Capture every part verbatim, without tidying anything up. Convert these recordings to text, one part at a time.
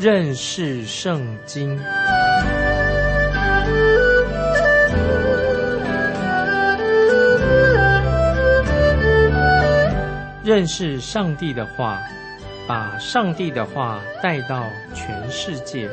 认识圣经。认识上帝的话，把上帝的话带到全世界。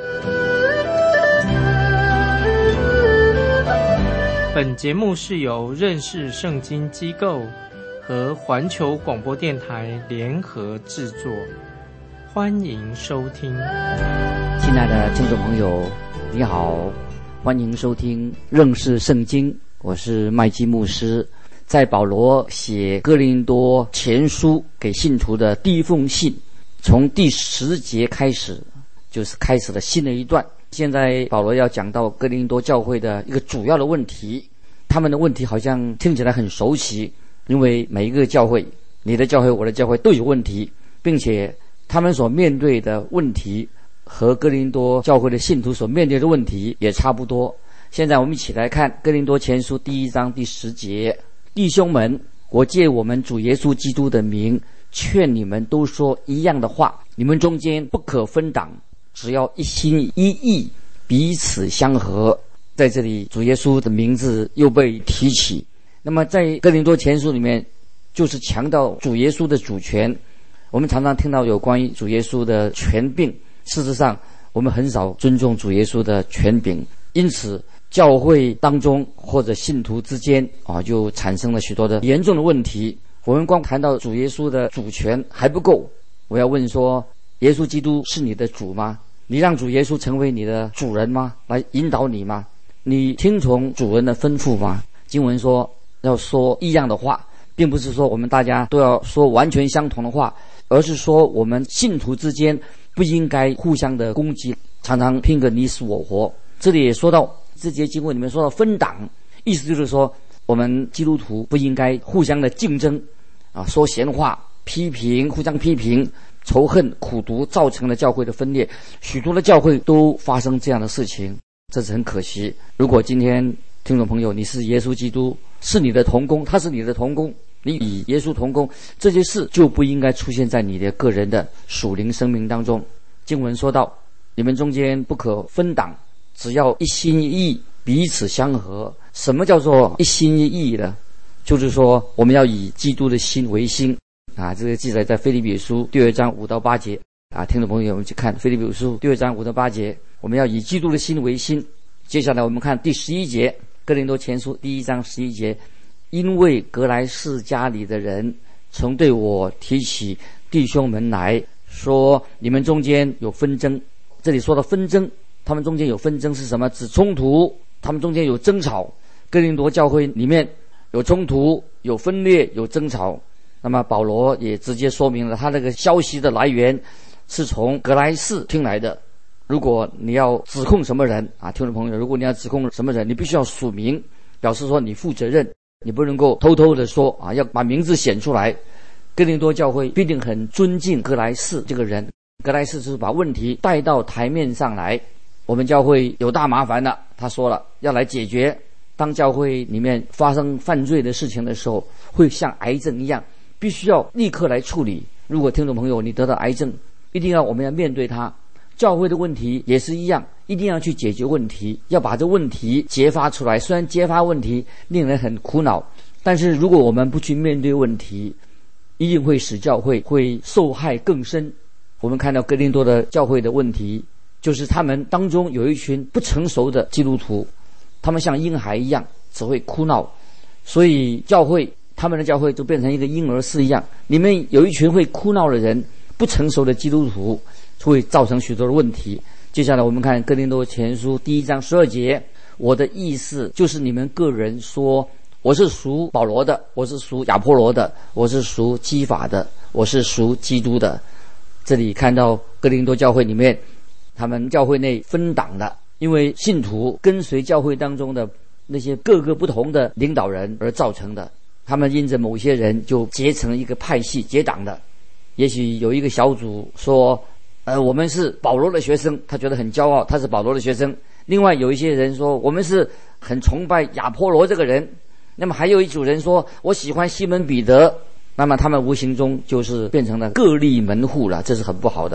本节目是由认识圣经机构和环球广播电台联合制作，欢迎收听。 亲爱的听众朋友，你好，欢迎收听认识圣经，我是麦基牧师。在保罗写哥林多前书给信徒的第一封信，从第十节开始，就是开始了新的一段。现在保罗要讲到哥林多教会的一个主要的问题，他们的问题好像听起来很熟悉，因为每一个教会，你的教会我的教会都有问题，并且他们所面对的问题和哥林多教会的信徒所面对的问题也差不多。现在我们一起来看哥林多前书第一章第十节，弟兄们，我借我们主耶稣基督的名劝你们都说一样的话，你们中间不可分党，只要一心一意，彼此相合。在这里主耶稣的名字又被提起。那么在哥林多前书里面就是强调主耶稣的主权。我们常常听到有关于主耶稣的权柄，事实上我们很少尊重主耶稣的权柄，因此教会当中或者信徒之间啊，就产生了许多的严重的问题。我们光谈到主耶稣的主权还不够，我要问说，耶稣基督是你的主吗？你让主耶稣成为你的主人吗？来引导你吗？你听从主人的吩咐吗？经文说要说一样的话，并不是说我们大家都要说完全相同的话，而是说我们信徒之间不应该互相的攻击，常常拼个你死我活。这里也说到，这节经文里面说到分党，意思就是说我们基督徒不应该互相的竞争啊，说闲话，批评，互相批评，仇恨苦毒，造成了教会的分裂。许多的教会都发生这样的事情，这是很可惜。如果今天听众朋友你是耶稣基督，是你的同工，他是你的同工，你与耶稣同工，这些事就不应该出现在你的个人的属灵生命当中。经文说到，你们中间不可分党，只要一心一意，彼此相合。什么叫做一心一意呢？就是说我们要以基督的心为心啊，这个记载在腓立比书第二章五到八节啊，听众朋友我们去看腓立比书第二章五到八节，我们要以基督的心为心。接下来我们看第十一节，哥林多前书第一章十一节，因为格莱士家里的人曾对我提起弟兄们来说，你们中间有纷争。这里说的纷争，他们中间有纷争是什么？指冲突，他们中间有争吵。哥林多教会里面有冲突，有分裂，有争吵。那么保罗也直接说明了他那个消息的来源是从格莱士听来的。如果你要指控什么人啊，听众朋友，如果你要指控什么人，你必须要署名，表示说你负责任，你不能够偷偷的说啊，要把名字显出来。哥林多教会必定很尊敬格莱士这个人，格莱士就是把问题带到台面上来。我们教会有大麻烦了，他说了要来解决。当教会里面发生犯罪的事情的时候，会像癌症一样，必须要立刻来处理。如果听众朋友你得到癌症，一定要我们要面对它。教会的问题也是一样，一定要去解决问题，要把这问题揭发出来。虽然揭发问题令人很苦恼，但是如果我们不去面对问题，一定会使教会会受害更深。我们看到哥林多的教会的问题，就是他们当中有一群不成熟的基督徒，他们像婴孩一样只会哭闹，所以教会他们的教会就变成一个婴儿室一样，里面有一群会哭闹的人，不成熟的基督徒，会造成许多的问题。接下来我们看哥林多前书第一章十二节，我的意思就是你们个人说，我是属保罗的，我是属亚波罗的，我是属基法的，我是属基督的。这里看到哥林多教会里面，他们教会内分党的，因为信徒跟随教会当中的那些各个不同的领导人而造成的。他们因着某些人就结成一个派系，结党的。也许有一个小组说呃，我们是保罗的学生，他觉得很骄傲，他是保罗的学生。另外有一些人说我们是很崇拜亚波罗这个人，那么还有一组人说我喜欢西门彼得，那么他们无形中就是变成了各立门户了，这是很不好的。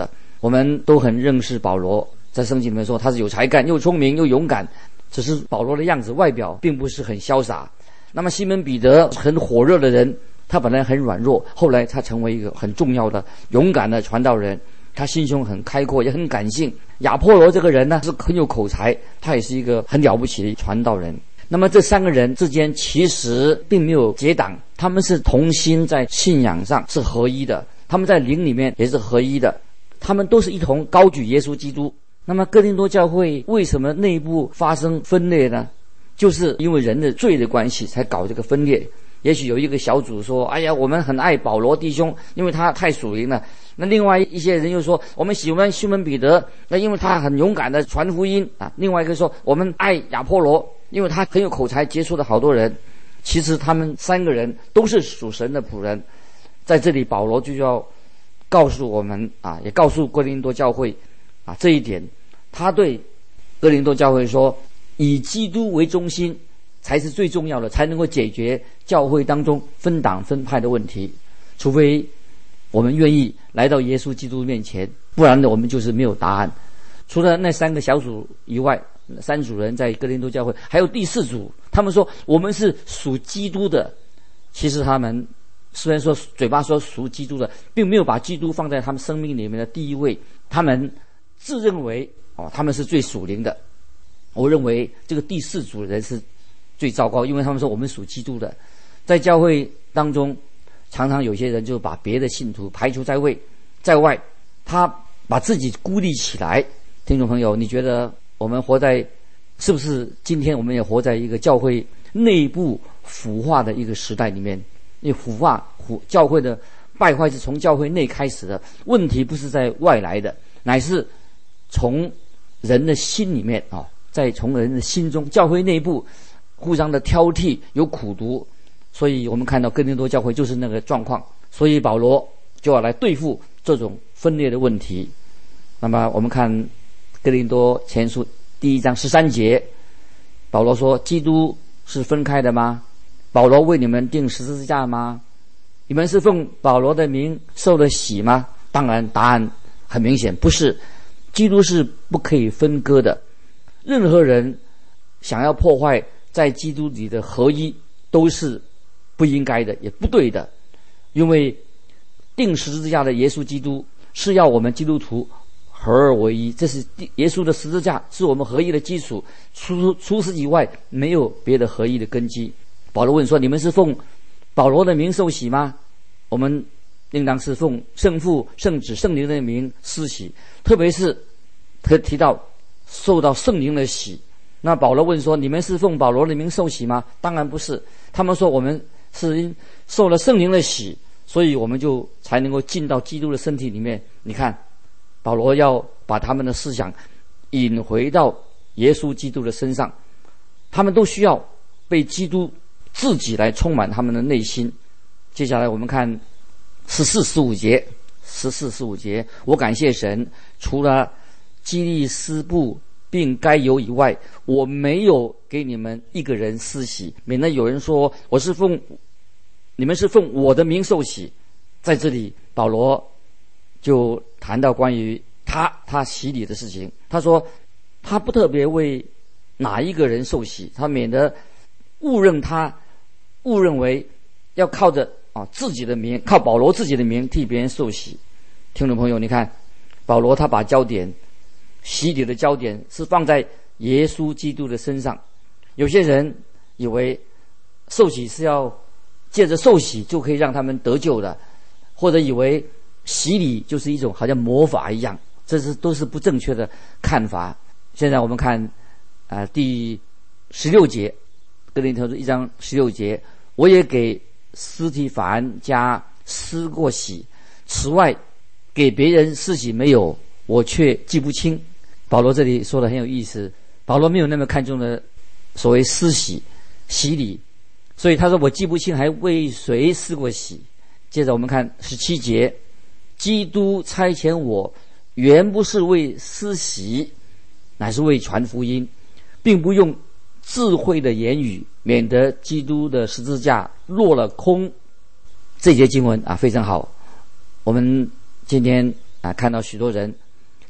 我们都很认识保罗，在圣经里面说他是有才干、又聪明又勇敢，只是保罗的样子外表并不是很潇洒。那么西门彼得很火热的人，他本来很软弱，后来他成为一个很重要的勇敢的传道人，他心胸很开阔，也很感性。亚波罗这个人呢是很有口才，他也是一个很了不起的传道人。那么这三个人之间其实并没有结党，他们是同心，在信仰上是合一的，他们在灵里面也是合一的，他们都是一同高举耶稣基督。那么哥林多教会为什么内部发生分裂呢？就是因为人的罪的关系才搞这个分裂。也许有一个小组说，哎呀，我们很爱保罗弟兄，因为他太属灵了。那另外一些人又说，我们喜欢西门彼得，那因为他很勇敢的传福音啊。另外一个说，我们爱亚波罗，因为他很有口才，接触了好多人。其实他们三个人都是属神的仆人。在这里保罗就要告诉我们啊，也告诉哥林多教会啊这一点。他对哥林多教会说，以基督为中心才是最重要的，才能够解决教会当中分党分派的问题。除非我们愿意来到耶稣基督面前，不然的我们就是没有答案。除了那三个小组以外，三组人在哥林多教会，还有第四组，他们说我们是属基督的。其实他们虽然说嘴巴说属基督的，并没有把基督放在他们生命里面的第一位，他们自认为哦他们是最属灵的。我认为这个第四组人是最糟糕，因为他们说我们属基督的。在教会当中，常常有些人就把别的信徒排除在外，在外，他把自己孤立起来。听众朋友，你觉得我们活在，是不是今天我们也活在一个教会内部腐化的一个时代里面？因为腐化腐教会的败坏是从教会内开始的，问题不是在外来的，乃是从人的心里面啊。在从人的心中，教会内部互相的挑剔，有苦毒，所以我们看到哥林多教会就是那个状况。所以保罗就要来对付这种分裂的问题。那么我们看哥林多前书第一章十三节，保罗说：基督是分开的吗？保罗为你们钉十字架吗？你们是奉保罗的名受了洗吗？当然答案很明显，不是。基督是不可以分割的。任何人想要破坏在基督里的合一，都是不应该的，也不对的。因为钉十字架的耶稣基督是要我们基督徒合而为一，这是耶稣的十字架是我们合一的基础，除除此以外没有别的合一的根基。保罗问说：你们是奉保罗的名受洗吗？我们应当是奉圣父、圣子、圣灵的名施洗，特别是他提到受到圣灵的洗。那保罗问说：你们是奉保罗的名受洗吗？当然不是。他们说我们是因受了圣灵的洗，所以我们就才能够进到基督的身体里面。你看保罗要把他们的思想引回到耶稣基督的身上，他们都需要被基督自己来充满他们的内心。接下来我们看十四十五节，十四十五节，我感谢神，除了基利斯布并该犹以外，我没有给你们一个人施洗，免得有人说我是奉你们是奉我的名受洗。在这里保罗就谈到关于他他洗礼的事情，他说他不特别为哪一个人受洗，他免得误认他误认为要靠着啊自己的名，靠保罗自己的名替别人受洗。听众朋友，你看保罗他把焦点洗礼的焦点是放在耶稣基督的身上。有些人以为受洗是要借着受洗就可以让他们得救的，或者以为洗礼就是一种好像魔法一样，这是都是不正确的看法。现在我们看啊、呃、第十六节，哥林多书一章十六节，我也给司提反家施过洗，此外给别人施洗没有，我却记不清。保罗这里说的很有意思，保罗没有那么看重的所谓施洗洗礼，所以他说我记不清还为谁施过洗。接着我们看十七节，基督差遣我原不是为施洗，乃是为传福音，并不用智慧的言语，免得基督的十字架落了空。这节经文啊非常好。我们今天啊看到许多人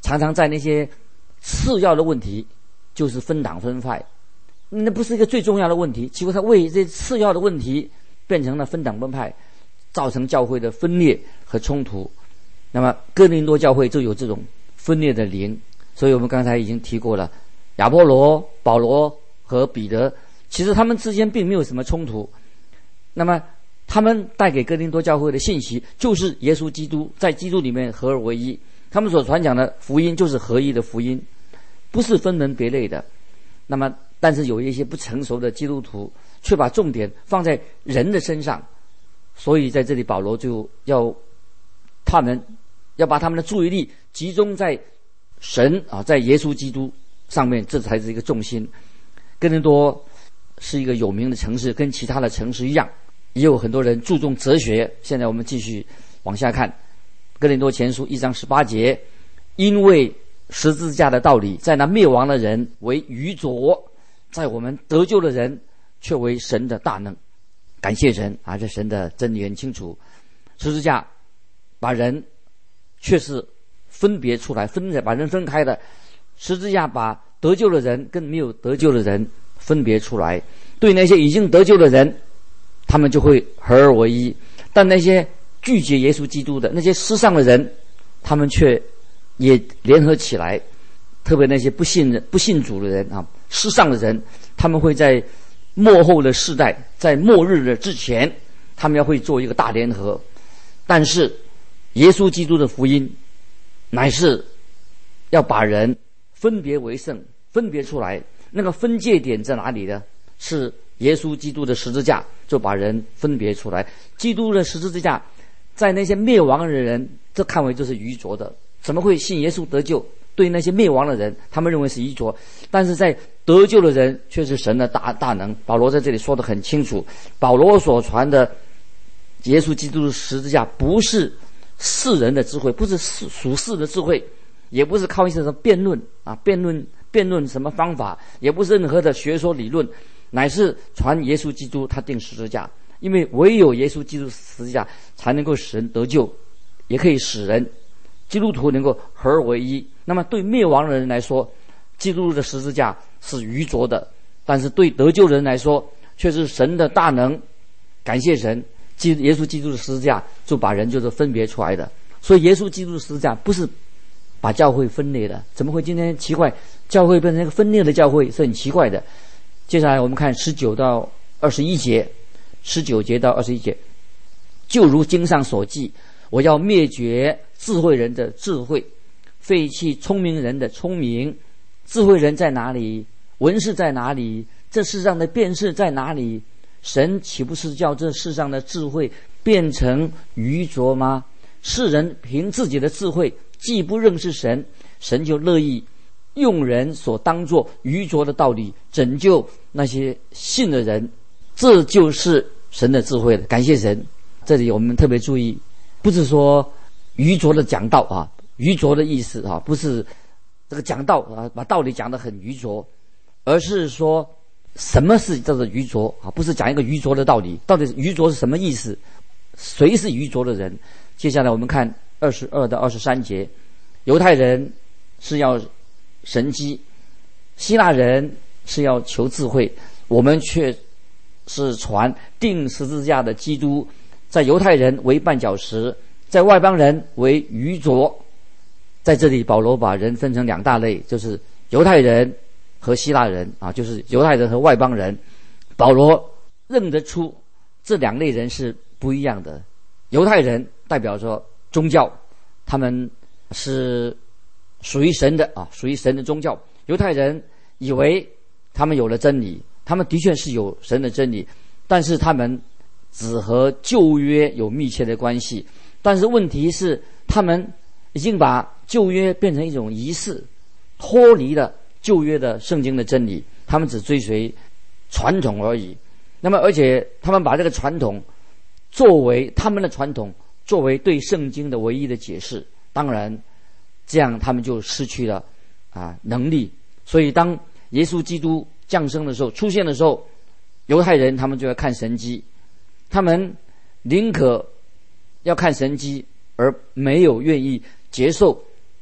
常常在那些次要的问题，就是分党分派，那不是一个最重要的问题，结果他为这次要的问题变成了分党分派，造成教会的分裂和冲突。那么哥林多教会就有这种分裂的灵，所以我们刚才已经提过了，亚波罗、保罗和彼得，其实他们之间并没有什么冲突。那么他们带给哥林多教会的信息就是耶稣基督在基督里面合而为一，他们所传讲的福音就是合一的福音，不是分门别类的。那么但是有一些不成熟的基督徒却把重点放在人的身上，所以在这里保罗就要他们要把他们的注意力集中在神啊，在耶稣基督上面，这才是一个重心。哥林多是一个有名的城市，跟其他的城市一样，也有很多人注重哲学。现在我们继续往下看，哥林多前书一章十八节，因为十字架的道理在那灭亡的人为愚拙，在我们得救的人却为神的大能。感谢神啊，这神的真理很清楚，十字架把人却是分别出来，分把人分开的。十字架把得救的人跟没有得救的人分别出来，对那些已经得救的人，他们就会合而为一，但那些拒绝耶稣基督的那些世上的人，他们却也联合起来，特别那些不信的不信主的人啊，世上的人，他们会在末后的世代，在末日的之前，他们要会做一个大联合。但是耶稣基督的福音乃是要把人分别为圣，分别出来。那个分界点在哪里呢？是耶稣基督的十字架就把人分别出来。基督的十字架在那些灭亡的人，这看为就是愚拙的，怎么会信耶稣得救？对那些灭亡的人，他们认为是愚拙，但是在得救的人却是神的大大能。保罗在这里说得很清楚，保罗所传的耶稣基督的十字架不是世人的智慧，不是属世的智慧，也不是靠一些什么辩论啊，辩论辩论什么方法，也不是任何的学说理论，乃是传耶稣基督他定十字架。因为唯有耶稣基督十字架才能够使人得救，也可以使人基督徒能够合而为一。那么对灭亡的人来说，基督的十字架是愚拙的，但是对得救的人来说却是神的大能。感谢神，耶稣基督的十字架就把人就是分别出来的。所以耶稣基督的十字架不是把教会分裂的，怎么会今天奇怪教会变成一个分裂的教会，是很奇怪的。接下来我们看十九到二十一节，十九节到二十一节，就如经上所记，我要灭绝智慧人的智慧，废弃聪明人的聪明。智慧人在哪里？文士在哪里？这世上的辩士在哪里？神岂不是叫这世上的智慧变成愚拙吗？世人凭自己的智慧既不认识神，神就乐意用人所当作愚拙的道理拯救那些信的人，这就是神的智慧了。感谢神。这里我们特别注意，不是说愚拙的讲道啊，愚拙的意思啊，不是这个讲道啊，把道理讲得很愚拙，而是说什么是叫做愚拙啊？不是讲一个愚拙的道理，到底愚拙是什么意思？谁是愚拙的人？接下来我们看二十二到二十三节，犹太人是要神机，希腊人是要求智慧，我们却是传钉十字架的基督，在犹太人为绊脚石，在外邦人为愚拙。在这里保罗把人分成两大类，就是犹太人和希腊人啊，就是犹太人和外邦人。保罗认得出这两类人是不一样的。犹太人代表说宗教，他们是属于神的啊，属于神的宗教。犹太人以为他们有了真理，他们的确是有神的真理，但是他们只和旧约有密切的关系。但是问题是，他们已经把旧约变成一种仪式，脱离了旧约的圣经的真理，他们只追随传统而已。那么而且他们把这个传统作为他们的传统，作为对圣经的唯一的解释，当然这样他们就失去了啊能力。所以当耶稣基督降生的时候，出现的时候，犹太人他们就要看神迹，他们宁可要看神迹，而没有愿意接受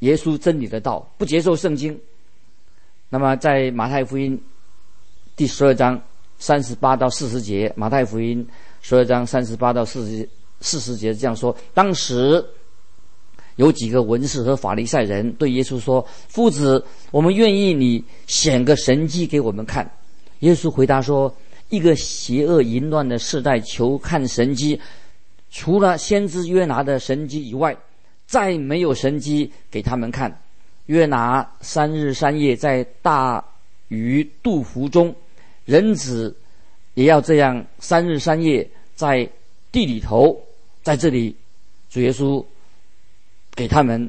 耶稣真理的道，不接受圣经。那么在马太福音第十二章三十八到四十节，马太福音十二章三十八到四十四十节这样说：当时有几个文士和法利赛人对耶稣说：夫子，我们愿意你显个神迹给我们看。耶稣回答说：一个邪恶淫乱的世代求看神迹，除了先知约拿的神迹以外，再没有神迹给他们看。约拿三日三夜在大鱼肚腹中，人子也要这样三日三夜在地里头。在这里，主耶稣给他们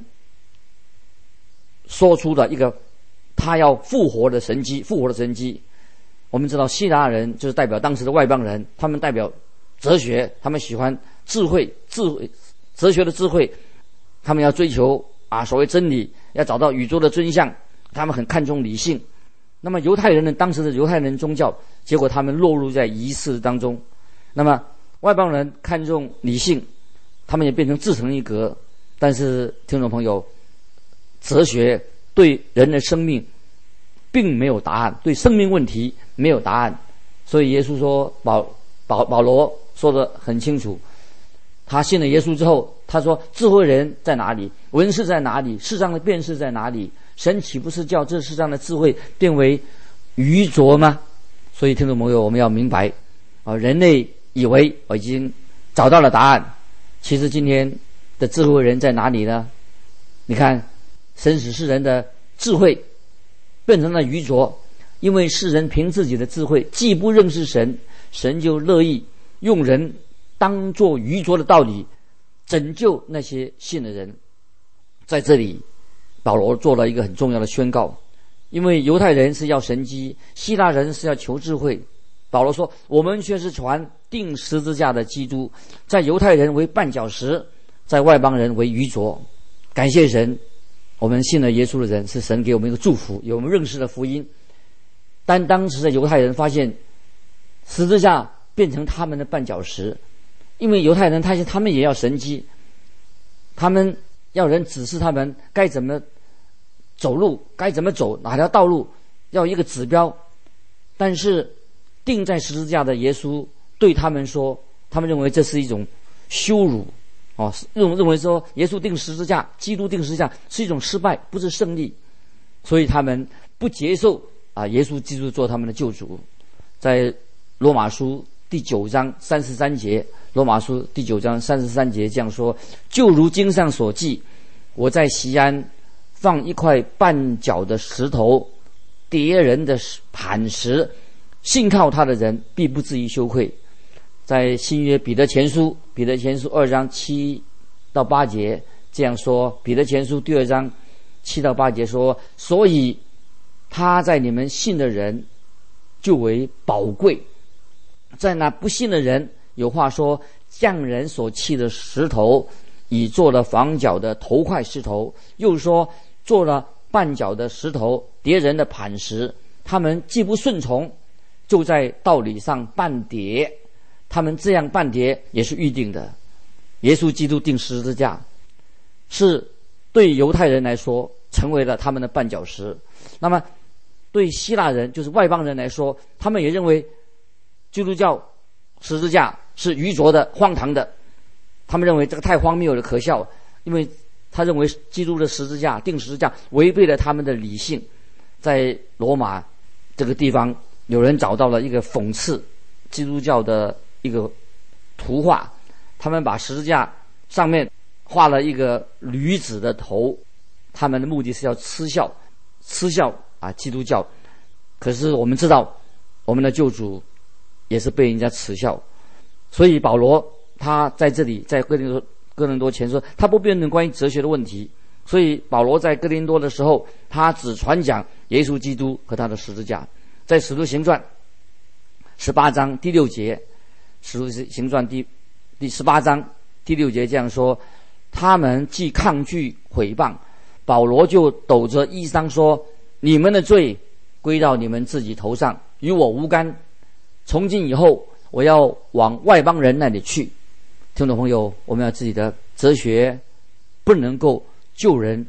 说出了一个他要复活的神迹，复活的神迹。我们知道希腊人就是代表当时的外邦人，他们代表哲学，他们喜欢智慧，智慧哲学的智慧，他们要追求啊所谓真理，要找到宇宙的真相，他们很看重理性。那么犹太人呢，当时的犹太人宗教，结果他们落入在仪式当中。那么外邦人看重理性，他们也变成自成一格。但是听众朋友，哲学对人的生命并没有答案，对生命问题没有答案。所以耶稣说，保保保罗说得很清楚，他信了耶稣之后，他说智慧人在哪里，文士在哪里，世上的辩士在哪里，神岂不是叫这世上的智慧变为愚拙吗？所以听众朋友，我们要明白啊，人类以为我已经找到了答案，其实今天的智慧人在哪里呢？你看，神使世人的智慧变成了愚拙，因为世人凭自己的智慧既不认识神，神就乐意用人当作愚拙的道理拯救那些信的人。在这里保罗做了一个很重要的宣告，因为犹太人是要神迹，希腊人是要求智慧。保罗说，我们却是传钉十字架的基督，在犹太人为绊脚石，在外邦人为愚拙。感谢神，我们信了耶稣的人是神给我们一个祝福，有我们认识的福音。但当时的犹太人发现十字架变成他们的绊脚石，因为犹太人他他们也要神迹，他们要人指示他们该怎么走路，该怎么走，哪条道路，要一个指标。但是钉在十字架的耶稣对他们说，他们认为这是一种羞辱哦，认认为说耶稣钉十字架，基督钉十字架是一种失败，不是胜利，所以他们不接受啊耶稣基督做他们的救主。在罗马书第九章三十三节，罗马书第九章三十三节这样说：就如经上所记，我在锡安放一块绊脚的石头，跌人的磐石，信靠他的人必不至于羞愧。在新约彼得前书，彼得前书二章七到八节这样说，彼得前书第二章七到八节说：所以他在你们信的人就为宝贵，在那不信的人有话说，匠人所弃的石头已做了房角的头块石头，又说做了绊脚的石头，跌人的磐石。他们既不顺从，就在道理上绊跌，他们这样绊跌也是预定的。耶稣基督钉十字架是对犹太人来说成为了他们的绊脚石，那么对希腊人就是外邦人来说，他们也认为基督教十字架是愚拙的、荒唐的，他们认为这个太荒谬了、可笑，因为他认为基督的十字架钉十字架违背了他们的理性。在罗马这个地方，有人找到了一个讽刺基督教的一个图画，他们把十字架上面画了一个驴子的头，他们的目的是要嗤笑嗤笑啊基督教。可是我们知道，我们的救主也是被人家耻笑，所以保罗他在这里在哥林多哥林多前说，他不辩论关于哲学的问题。所以保罗在哥林多的时候，他只传讲耶稣基督和他的十字架。在使徒行传十八章第六节，使徒行传第第十八章第六节这样说：他们既抗拒毁谤，保罗就抖着衣裳说，你们的罪归到你们自己头上，与我无干。从今以后，我要往外邦人那里去。听众朋友，我们要自己的哲学不能够救人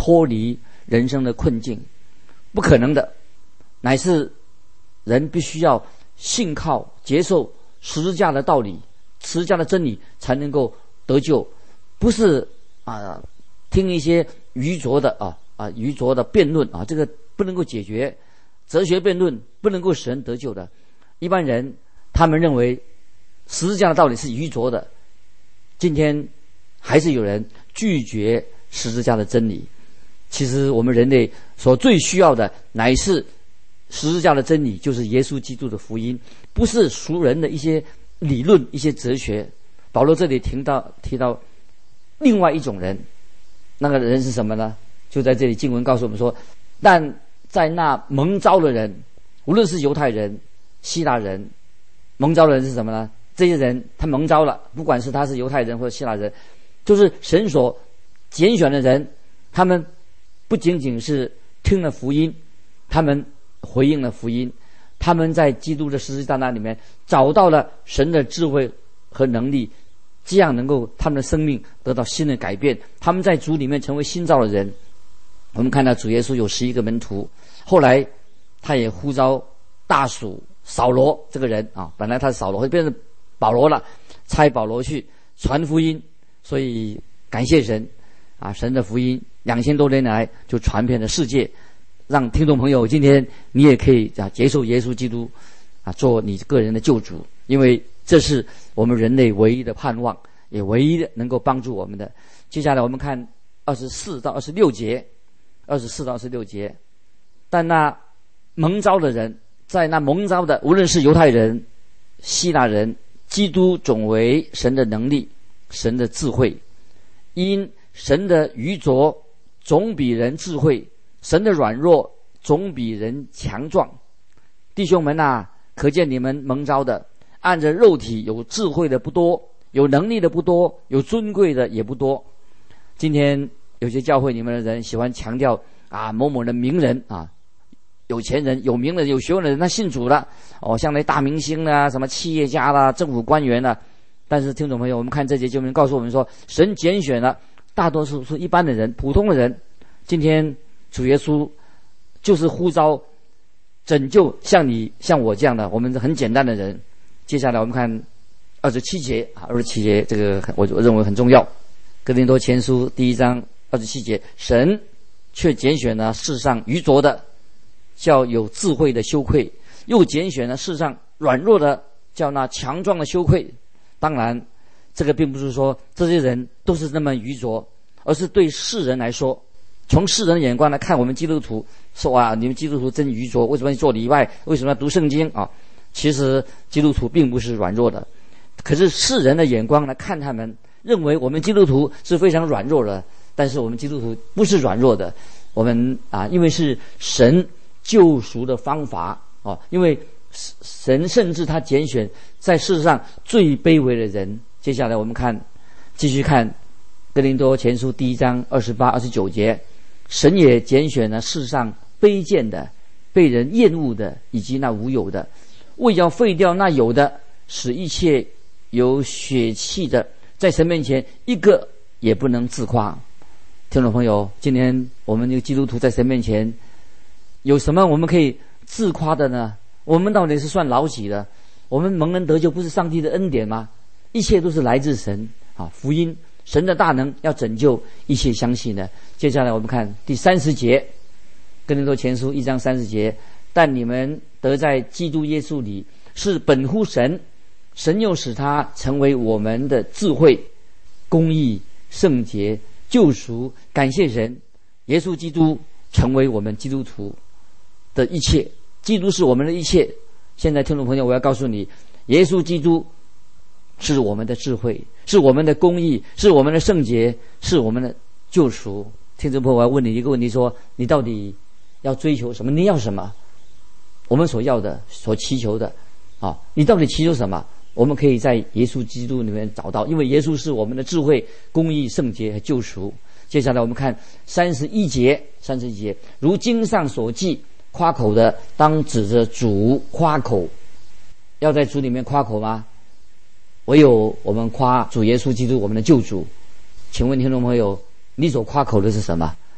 脱离人生的困境，不可能的，乃是人必须要信靠接受十字架的道理，十字架的真理，才能够得救。不是啊，听一些愚拙的啊啊愚拙的辩论啊，这个不能够解决。哲学辩论不能够使人得救的。一般人他们认为十字架的道理是愚拙的，今天还是有人拒绝十字架的真理。其实我们人类所最需要的乃是十字架的真理，就是耶稣基督的福音，不是俗人的一些理论、一些哲学。保罗这里提到提到另外一种人，那个人是什么呢？就在这里经文告诉我们说，但在那蒙召的人，无论是犹太人、希腊人，蒙召的人是什么呢？这些人他蒙召了，不管是他是犹太人或者希腊人，就是神所拣选的人，他们不仅仅是听了福音，他们回应了福音，他们在基督的十字架那里面找到了神的智慧和能力，这样能够他们的生命得到新的改变，他们在主里面成为新造的人。我们看到主耶稣有十一个门徒，后来他也呼召大属扫罗这个人啊，本来他是扫罗，会变成保罗了，差保罗去传福音。所以感谢神啊，神的福音两千多年来就传遍了世界，让听众朋友今天你也可以啊接受耶稣基督啊做你个人的救主，因为这是我们人类唯一的盼望，也唯一的能够帮助我们的。接下来我们看二十四到二十六节，二十四到二十六节，但那蒙召的人，在那蒙召的，无论是犹太人、希腊人，基督总为神的能力、神的智慧，因神的愚拙总比人智慧，神的软弱总比人强壮。弟兄们啊，可见你们蒙召的，按着肉体有智慧的不多，有能力的不多，有尊贵的也不多。今天有些教会里面的人喜欢强调啊，某某的名人啊，有钱人、有名的、有学问的人，他信主了哦，像那大明星啦、什么企业家啦、政府官员啦。但是听众朋友，我们看这节经文告诉我们说，神拣选了大多数是一般的人、普通的人。今天主耶稣就是呼召拯救像你、像我这样的，我们是很简单的人。接下来我们看二十七节啊，二十七节这个我我认为很重要。哥林多前书第一章二十七节，神却拣选了世上愚拙的，叫有智慧的羞愧；又拣选了世上软弱的，叫那强壮的羞愧。当然，这个并不是说这些人都是那么愚拙，而是对世人来说，从世人的眼光来看，我们基督徒说啊，你们基督徒真愚拙，为什么要做礼拜？为什么要读圣经啊？其实基督徒并不是软弱的，可是世人的眼光来看他们，认为我们基督徒是非常软弱的。但是我们基督徒不是软弱的，我们啊，因为是神救赎的方法哦，因为神甚至他拣选在世界上最卑微的人。接下来我们看，继续看哥林多前书第一章二十八、二十九节，神也拣选了世上卑贱的、被人厌恶的，以及那无有的，为要废掉那有的，使一切有血气的，在神面前一个也不能自夸。听众朋友，今天我们这个基督徒在神面前有什么我们可以自夸的呢？我们到底是算老几的？我们蒙恩得救不是上帝的恩典吗？一切都是来自神啊！福音，神的大能要拯救一切相信的。接下来我们看第三十节，哥林多前书一章三十节，但你们得在基督耶稣里是本乎神，神又使他成为我们的智慧、公义、圣洁、救赎。感谢神，耶稣基督成为我们基督徒的一切，基督是我们的一切。现在听众朋友，我要告诉你，耶稣基督是我们的智慧，是我们的公义，是我们的圣洁，是我们的救赎。听众朋友，我要问你一个问题，说你到底要追求什么？你要什么？我们所要的、所祈求的啊，你到底祈求什么？我们可以在耶稣基督里面找到，因为耶稣是我们的智慧、公义、圣洁和救赎。接下来我们看三十一节，三十一节，如经上所记，夸口的当指着主夸口。要在主里面夸口吗？唯有我们夸主耶稣基督，我们的救主。请问听众朋友，你所夸口的是什么？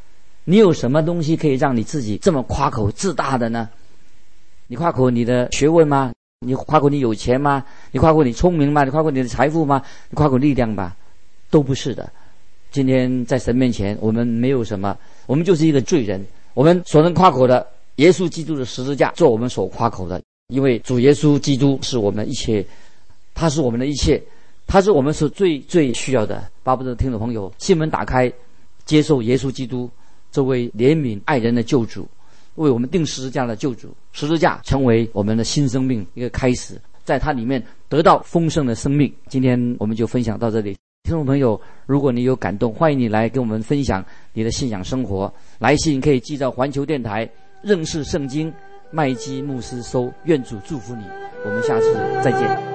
你有什么东西可以让你自己这么夸口自大的呢？你夸口你的学问吗？你夸口你有钱吗？你夸口你聪明吗？你夸口你的财富吗？你夸口力量吗？都不是的。今天在神面前，我们没有什么，我们就是一个罪人。我们所能夸口的，耶稣基督的十字架做我们所夸口的，因为主耶稣基督是我们一切，他是我们的一切，他是我们所最最需要的。巴不得听众朋友心门打开，接受耶稣基督这位怜悯爱人的救主，为我们定十字架的救主，十字架成为我们的新生命一个开始，在它里面得到丰盛的生命。今天我们就分享到这里。听众朋友，如果你有感动，欢迎你来跟我们分享你的信仰生活。来信可以寄到环球电台认识圣经麦基牧师收。愿主祝福你，我们下次再见。